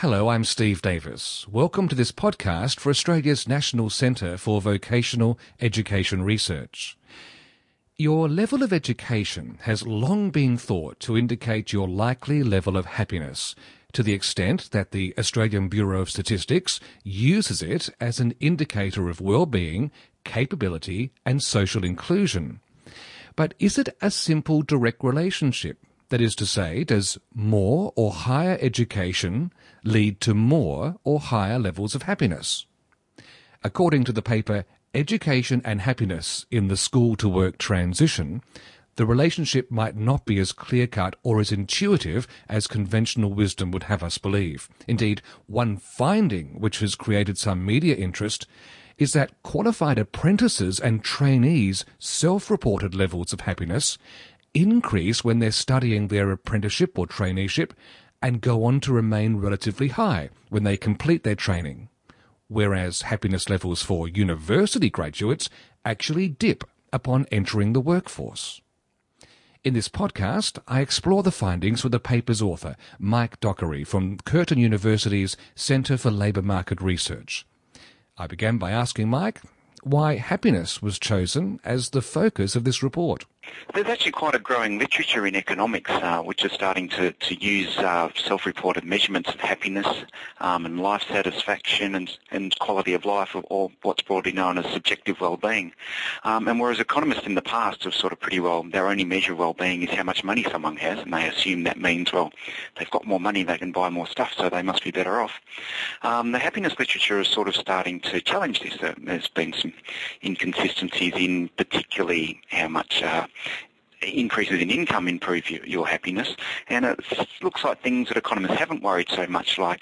Hello, I'm Steve Davis. Welcome to this podcast for Australia's National Centre for Vocational Education Research. Your level of education has long been thought to indicate your likely level of happiness, to the extent that the Australian Bureau of Statistics uses it as an indicator of well-being, capability and social inclusion. But is it a simple direct relationship? That is to say, does more or higher education lead to more or higher levels of happiness? According to the paper Education and Happiness in the School-to-Work Transition, the relationship might not be as clear-cut or as intuitive as conventional wisdom would have us believe. Indeed, one finding which has created some media interest is that qualified apprentices and trainees' self-reported levels of happiness increase when they're studying their apprenticeship or traineeship and go on to remain relatively high when they complete their training, whereas happiness levels for university graduates actually dip upon entering the workforce. In this podcast, I explore the findings with the paper's author, Mike Dockery from Curtin University's Centre for Labour Market Research. I began by asking Mike why happiness was chosen as the focus of this report. There's actually quite a growing literature in economics which is starting to use self-reported measurements of happiness and life satisfaction and quality of life, or what's broadly known as subjective well-being. And whereas economists in the past have sort of pretty well, their only measure of well-being is how much money someone has, and they assume that means, well, they've got more money, they can buy more stuff, so they must be better off. The happiness literature is sort of starting to challenge this. There's been some inconsistencies in particularly how much increases in income improve your happiness, and it looks like things that economists haven't worried so much, like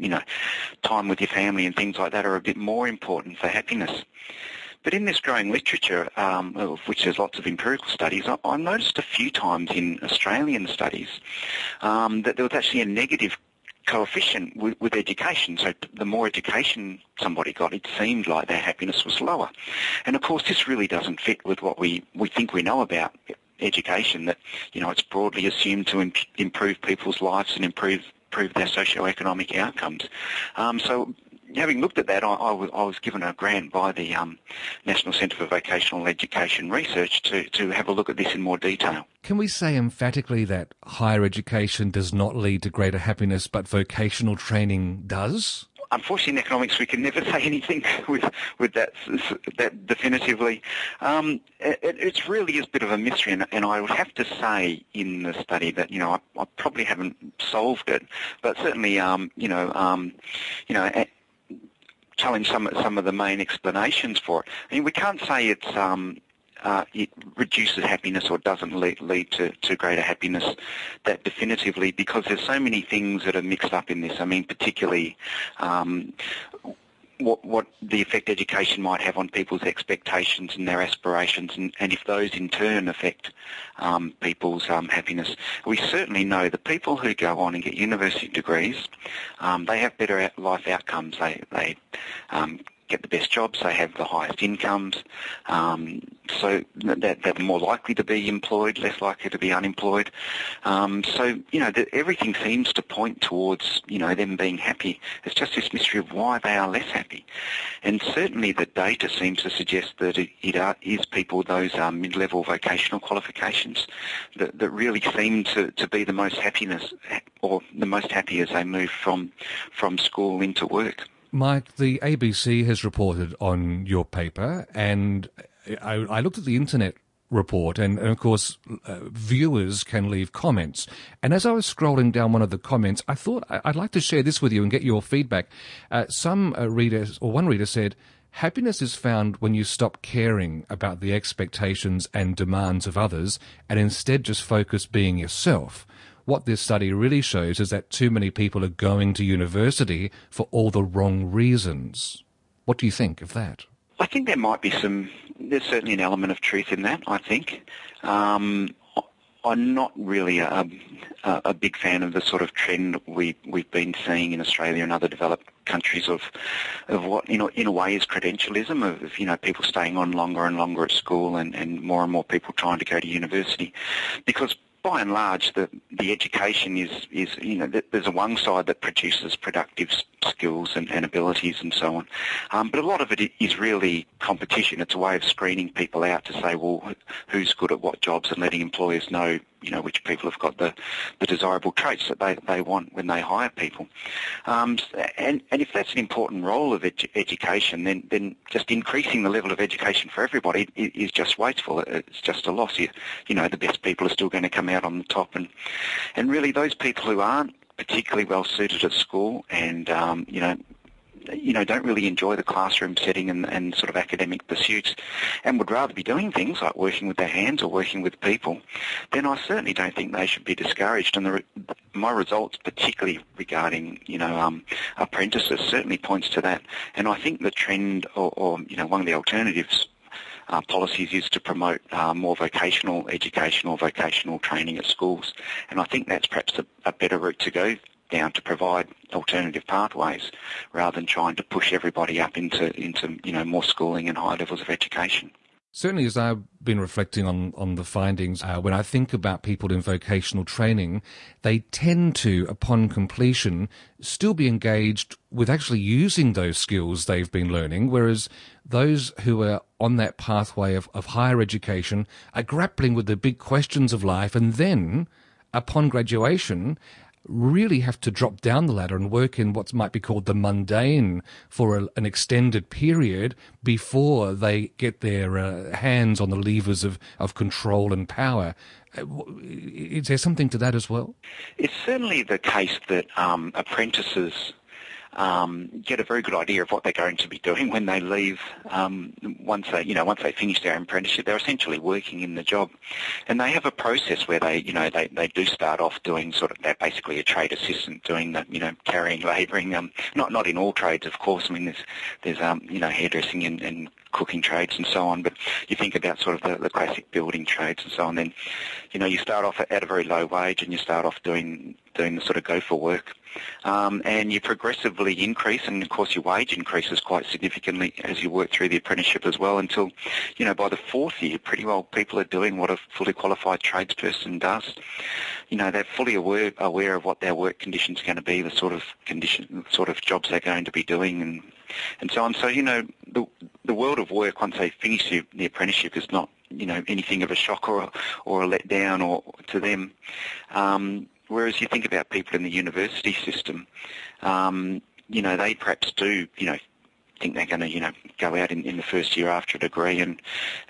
time with your family and things like that, are a bit more important for happiness. But in this growing literature, of which there's lots of empirical studies, I noticed a few times in Australian studies that there was actually a negative coefficient with education. So the more education somebody got, it seemed like their happiness was lower. And of course this really doesn't fit with what we think we know about education, that it's broadly assumed to improve people's lives and improve their socio-economic outcomes. So having looked at that, I was given a grant by the National Centre for Vocational Education Research to have a look at this in more detail. Can we say emphatically that higher education does not lead to greater happiness, but vocational training does? Unfortunately, in economics, we can never say anything with that definitively. It really is a bit of a mystery, and I would have to say in the study that I probably haven't solved it, but certainly challenge some of the main explanations for it. I mean, we can't say it reduces happiness or doesn't lead to greater happiness that definitively, because there's so many things that are mixed up in this. I mean, particularly what the effect education might have on people's expectations and their aspirations, and if those in turn affect people's happiness. We certainly know that people who go on and get university degrees, they have better life outcomes. They get the best jobs, they have the highest incomes, so they're more likely to be employed, less likely to be unemployed. Everything seems to point towards, them being happy. It's just this mystery of why they are less happy. And certainly the data seems to suggest that it is people with those mid-level vocational qualifications that really seem to be the most happiness, or the most happy as they move from school into work. Mike, the ABC has reported on your paper, and I looked at the internet report, and of course, viewers can leave comments. And as I was scrolling down one of the comments, I thought I'd like to share this with you and get your feedback. One reader said, "Happiness is found when you stop caring about the expectations and demands of others and instead just focus being yourself. What this study really shows is that too many people are going to university for all the wrong reasons." What do you think of that? I think there's certainly an element of truth in that, I think. I'm not really a big fan of the sort of trend we've been seeing in Australia and other developed countries of what, in a way is credentialism, of people staying on longer and longer at school and more people trying to go to university. Because by and large, the education is there's a one side that produces productive skills and abilities and so on. But a lot of it is really competition. It's a way of screening people out to say, well, who's good at what jobs, and letting employers know, which people have got the desirable traits that they want when they hire people. And if that's an important role of education, then just increasing the level of education for everybody is just wasteful. It's just a loss. The best people are still going to come out on the top, and really those people who aren't particularly well suited at school and don't really enjoy the classroom setting and sort of academic pursuits, and would rather be doing things like working with their hands or working with people, then I certainly don't think they should be discouraged. And my results, particularly regarding apprentices, certainly points to that. And I think the trend, or one of the alternatives policies is to promote more vocational education or vocational training at schools, and I think that's perhaps a better route to go down, to provide alternative pathways rather than trying to push everybody up into more schooling and higher levels of education. Certainly, as I've been reflecting on the findings, when I think about people in vocational training, they tend to, upon completion, still be engaged with actually using those skills they've been learning, whereas those who are on that pathway of higher education are grappling with the big questions of life, and then, upon graduation, really have to drop down the ladder and work in what might be called the mundane for an extended period before they get their hands on the levers of control and power. Is there something to that as well? It's certainly the case that apprentices get a very good idea of what they're going to be doing when they leave. Once they finish their apprenticeship, they're essentially working in the job, and they have a process where they do start off doing they're basically a trade assistant, doing the carrying, labouring. Not in all trades, of course. I mean, there's hairdressing and cooking trades and so on, but you think about sort of the classic building trades and so on, then you start off at a very low wage and you start off doing the sort of go for work, and you progressively increase, and of course your wage increases quite significantly as you work through the apprenticeship as well, until by the fourth year pretty well people are doing what a fully qualified tradesperson does. They're fully aware of what their work conditions are going to be, the sort of jobs they're going to be doing, and so on. So the world of work, once they finish the apprenticeship, is not anything of a shock or a letdown or to them. Whereas you think about people in the university system, they perhaps do think they're going to go out in the first year after a degree and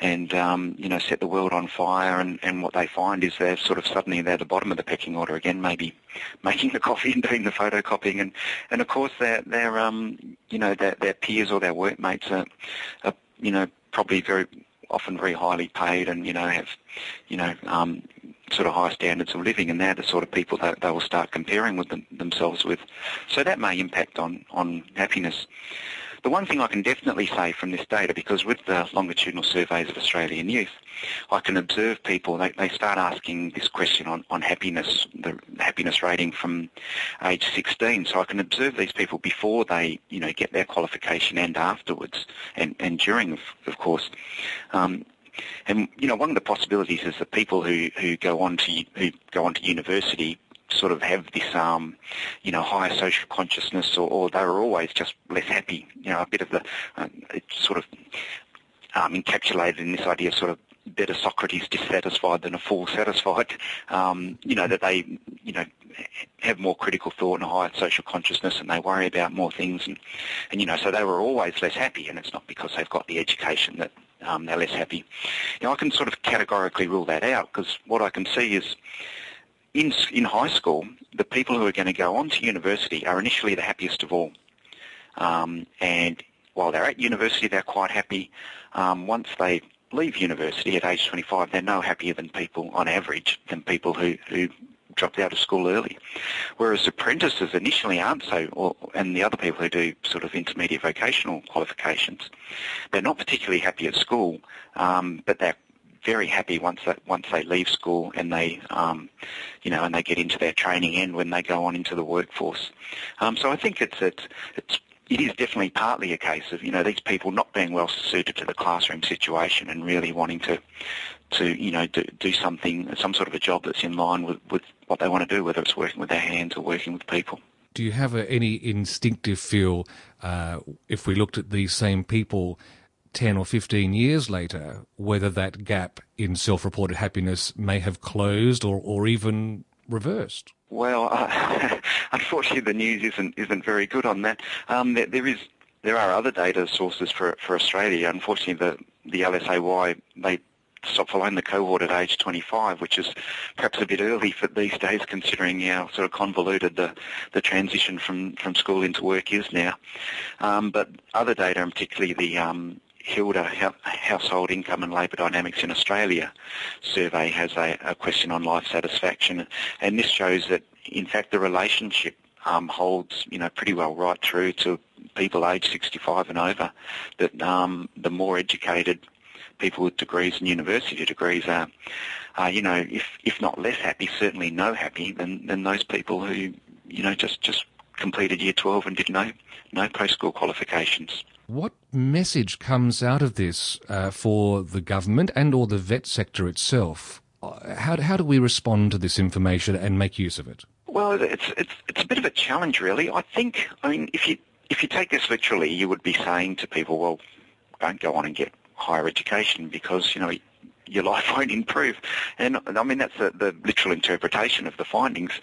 set the world on fire, and what they find is they're suddenly the bottom of the pecking order again, maybe making the coffee and doing the photocopying, and of course their peers or their workmates are probably very often very highly paid and have sort of high standards of living, and they're the sort of people that they will start comparing with themselves with. So that may impact on happiness. The one thing I can definitely say from this data, because with the longitudinal surveys of Australian youth, I can observe people, they start asking this question on happiness, the happiness rating from age 16. So I can observe these people before they, get their qualification and afterwards, and during, of course. And one of the possibilities is that people who go on to university sort of have this higher social consciousness, or they were always just less happy. A bit of the it's sort of encapsulated in this idea of sort of better Socrates dissatisfied than a fool satisfied. That they have more critical thought and a higher social consciousness, and they worry about more things, and so they were always less happy, and it's not because they've got the education that they're less happy. I can sort of categorically rule that out, because what I can see is in high school, the people who are going to go on to university are initially the happiest of all. And while they're at university, they're quite happy. Once they leave university at age 25, they're no happier than people, on average, than people who dropped out of school early. Whereas apprentices initially aren't so, and the other people who do sort of intermediate vocational qualifications, they're not particularly happy at school, but they're very happy once they leave school and they and they get into their training end when they go on into the workforce. So I think it is definitely partly a case of these people not being well suited to the classroom situation and really wanting to do something, some sort of a job that's in line with what they want to do, whether it's working with their hands or working with people. Do you have any instinctive feel, if we looked at these same people 10 or 15 years later, whether that gap in self-reported happiness may have closed or even reversed? Well, unfortunately, the news isn't very good on that. There are other data sources for Australia. Unfortunately, the LSAY, they stopped following the cohort at age 25, which is perhaps a bit early for these days, considering how sort of convoluted the transition from school into work is now. But other data, and particularly the HILDA, Household Income and Labour Dynamics in Australia survey, has a question on life satisfaction, and this shows that, in fact, the relationship holds, pretty well right through to people aged 65 and over, that the more educated people with degrees and university degrees are, if not less happy, certainly no happy than those people who, just completed Year 12 and did no post-school qualifications. What message comes out of this for the government and or the vet sector itself? How do we respond to this information and make use of it? Well, it's a bit of a challenge, really. If you take this literally, you would be saying to people, well, don't go on and get higher education because, your life won't improve. And, that's the literal interpretation of the findings.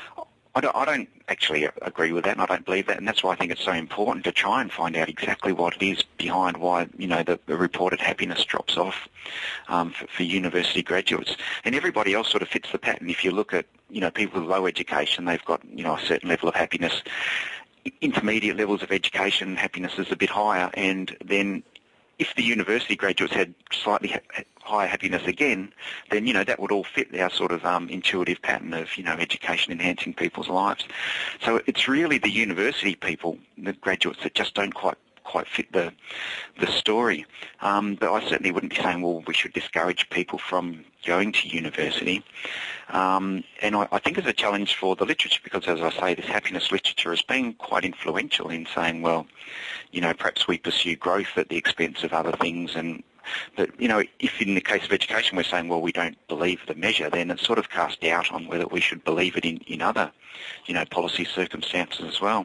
I don't actually agree with that, and I don't believe that, and that's why I think it's so important to try and find out exactly what it is behind why, the reported happiness drops off for university graduates. And everybody else sort of fits the pattern. If you look at, people with low education, they've got, a certain level of happiness. Intermediate levels of education, happiness is a bit higher, and then if the university graduates had slightly higher happiness again, then, that would all fit our sort of intuitive pattern of, education enhancing people's lives. So it's really the university people, the graduates, that just don't quite fit the story. But I certainly wouldn't be saying, well, we should discourage people from going to university. And I think it's a challenge for the literature because, as I say, this happiness literature has been quite influential in saying, well, perhaps we pursue growth at the expense of other things. But, if in the case of education we're saying, well, we don't believe the measure, then it's sort of cast doubt on whether we should believe it in other, policy circumstances as well.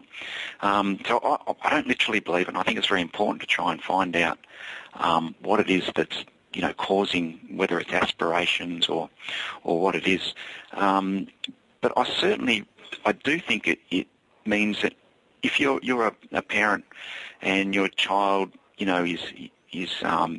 So I don't literally believe it, and I think it's very important to try and find out what it is that's, causing, whether it's aspirations or what it is. But I do think it means that if you're a parent and your child, is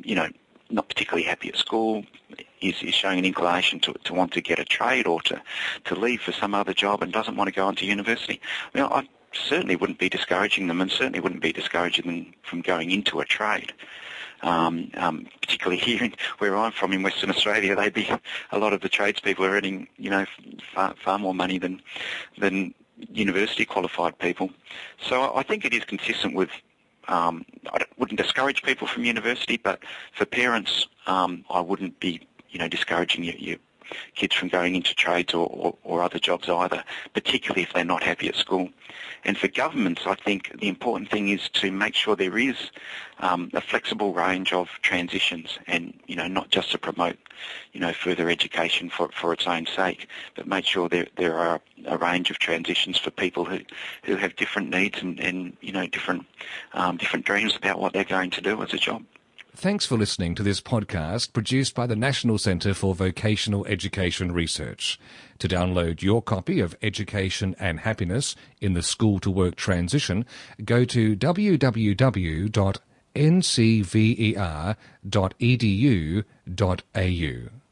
not particularly happy at school, is showing an inclination to want to get a trade or to leave for some other job and doesn't want to go on to university, I certainly wouldn't be discouraging them, and certainly wouldn't be discouraging them from going into a trade. Particularly here where I'm from in Western Australia, a lot of the tradespeople are earning, far more money than university qualified people. So I think it is consistent with, I wouldn't discourage people from university, but for parents, I wouldn't be, discouraging your kids from going into trades or other jobs either, particularly if they're not happy at school. And for governments, I think the important thing is to make sure there is a flexible range of transitions and, not just to promote, further education for its own sake, but make sure there are a range of transitions for people who have different needs and different dreams about what they're going to do as a job. Thanks for listening to this podcast produced by the National Centre for Vocational Education Research. To download your copy of Education and Happiness in the School to Work Transition, go to www.ncver.edu.au.